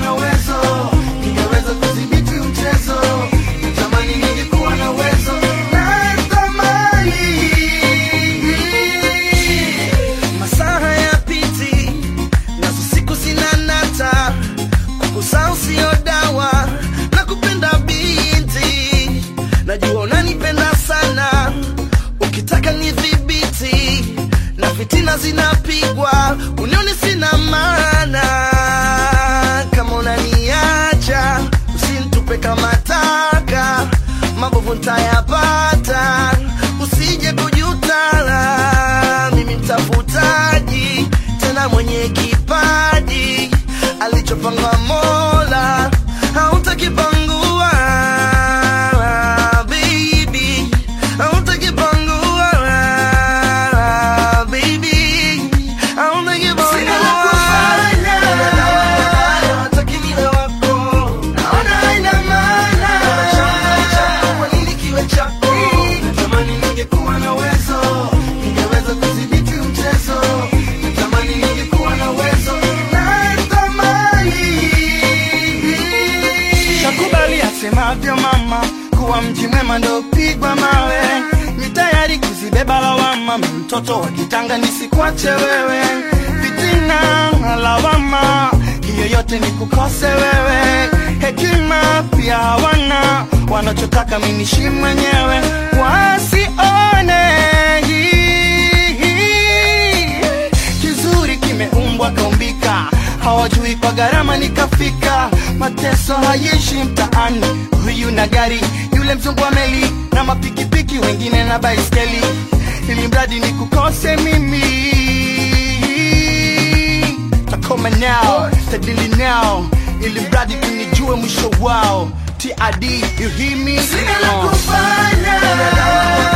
na uwezo, ningeweza kudhibiti mchezo. Natamani ningekuwa na uwezo, natamani. Masaa hayapiti, nazo siku zinanata, kukusahau sio dawa, nakupenda binti, najua unanipenda sana, ukitaka nidhibiti, na fitina zinapigwa, unioni sina maana. Kama unaniacha, usinitupe kama taka, mabovu nitayapata, usije kujuta. Mimi mtafutaji, tena mwenye kipaji, alichopanga Mola hautakipangua. Baby, hautakipangua. Baby, hautakipangua. Sina la kufanya, hataki niwe wako, naona haina maana. Kwa nini kiwe chako? Natamani ningekuwa na uwezo, ningeweza kudhibiti mchezo. Natamani ningekuwa na uwezo, natamani. Shakubali asemavyo mama, kuwa mji mwema ndo pigwa mawe. Ni tayari kuzibeba lawama, mtoto wa kitanga nisikwache wewe. Fitina lawama, hiyo yote ni kukose wewe. Hekima pia hawana, wanachotaka mimi nishi mwenyewe, wasione. Kizuri kimeumbwa kaumbika, hawajui kwa gharama nikafika. Mateso hayeshi mtaani, huyu na gari, yule mzungu wa meli, na mapikipiki wengine na baiskeli, ili mradi ni kukose mimi. Takoma now, tadili now, ili mradi kunijue mwisho wao. TID, you hear me? Sina la kufanya.